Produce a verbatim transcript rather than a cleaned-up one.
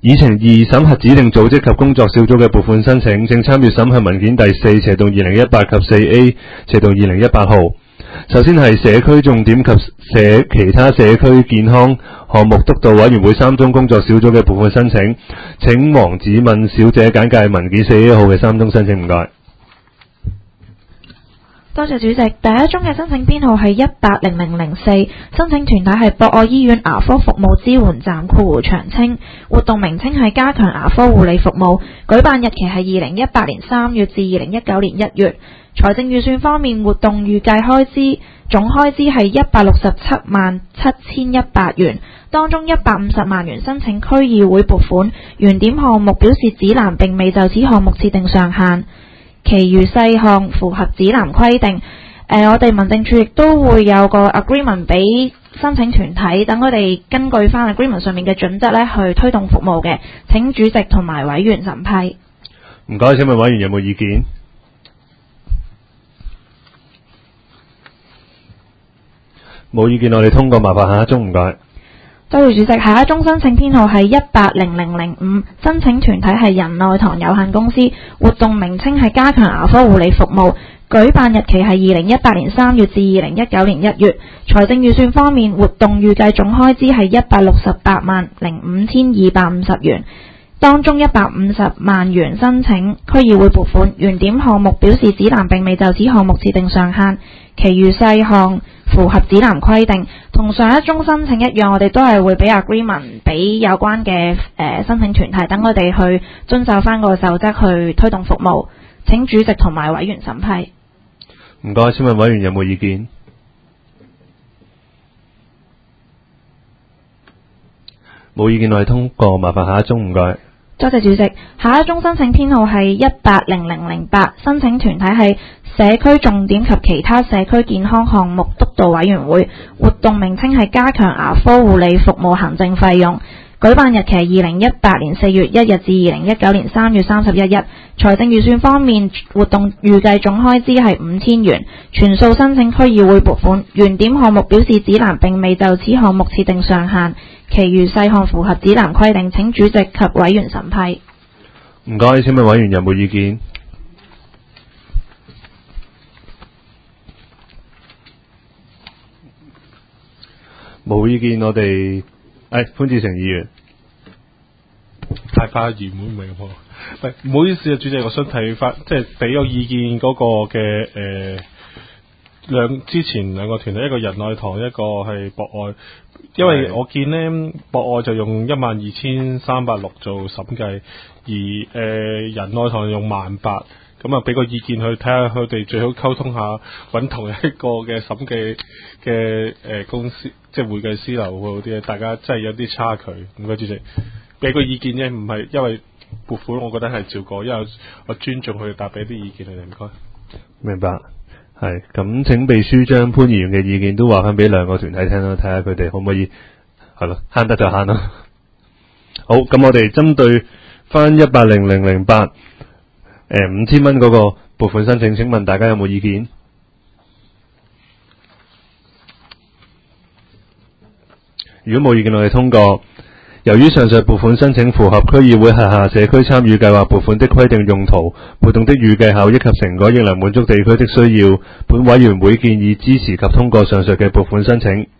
議程二，審核指定組織及工作小組嘅撥款申請，請參閱審核文件第四斜洞二零一八及四 A 斜洞二零一八號。首先係社區重點及社其他社區健康項目督導委員會三宗工作小組嘅撥款申請，請黃子敏小姐簡介文件四 A 號嘅三宗申請，唔該。 多謝主席。第一宗嘅申請編號係一八零零零四，申請團體係博愛醫院牙科服務支援站括弧長青，活動名稱係加強牙科護理服務，舉辦日期係二零一八年三月至二零一九年一月。財政預算方面，活動預計開支總開支係一百六十七萬七千一百元，當中一百五十萬元申請區議會撥款，原點項目表示指南並未就此項目設定上限，其餘細項符合指南規定。呃、我哋民政處亦都會有個 agreement 俾申請團體，等佢哋根據翻 agreement 上面嘅準則咧去推動服務嘅。請主席同埋委員審批。 唔該，請問委員有冇意見？冇意見，我哋通過，麻煩下一宗，唔該。 多謝主席。下一宗申請編號係一八零零零五，申請團體係仁愛堂有限公司，活動名稱係加強牙科護理服務，舉辦日期係二零一八年三月至二零一九年一月。財政預算方面，活動預計總開支係一百六十八萬零五千二百五十元，當中一百五十萬元申請區議會撥款，原點項目表示指南並未就此項目設定上限，其餘細項符合指南規定。同上一宗申請一樣，我哋都係會俾 agreement 俾有關嘅、呃、申請團體，等我哋去遵守翻個守則去推動服務。請主席同埋委員審批。 唔該，請問委員有冇意見？冇意見，我哋通過，麻煩下一宗，唔該。 多謝主席。下一宗申請編號係一八零零零八，申請團體係社區重點及其他社區健康項目督導委員會，活動名稱係加強牙科護理服務行政費用，舉辦日期係二零一八年四月一日至二零一九年三月三十一日。財政預算方面，活動預計總開支係五千元，全數申請區議會撥款，原點項目表示指南並未就此項目設定上限，其餘細項符合指南規定。請主席及委員審批。 唔該，請問委員有冇意見？冇意見，我哋誒潘志成議員。 太快完滿未喎？喂，唔好意思啊，主席，我想睇翻，即係俾個意見嗰個嘅誒兩之前兩個團體，一個仁愛堂，一個係博愛，因為我見呢博愛就用一萬二千三百六做審計，而誒、呃、仁愛堂用萬八，咁啊俾個意見去睇下，佢哋最好溝通下，揾同一個嘅審計嘅誒公司，即係會計師樓嗰啲，大家真係有啲差距。唔該，主席。俾個意見啫，唔係因為撥款，我覺得係照過，因為我尊重佢哋，答俾啲意見佢哋，唔該。 明白，係咁，請秘書將潘議員嘅意見都話翻俾兩個團體聽啦，睇下佢哋可唔可以係咯，慳得就慳啦。好，咁我哋針對翻一八零零零八誒五千蚊嗰個撥款申請，請問大家有冇意見？如果冇意見，我哋通過。由於上述撥款申請符合區議會轄下社區參與計劃撥款的規定用途、活動的預計效益及成果，亦能滿足地區的需要，本委員會建議支持及通過上述嘅撥款申請。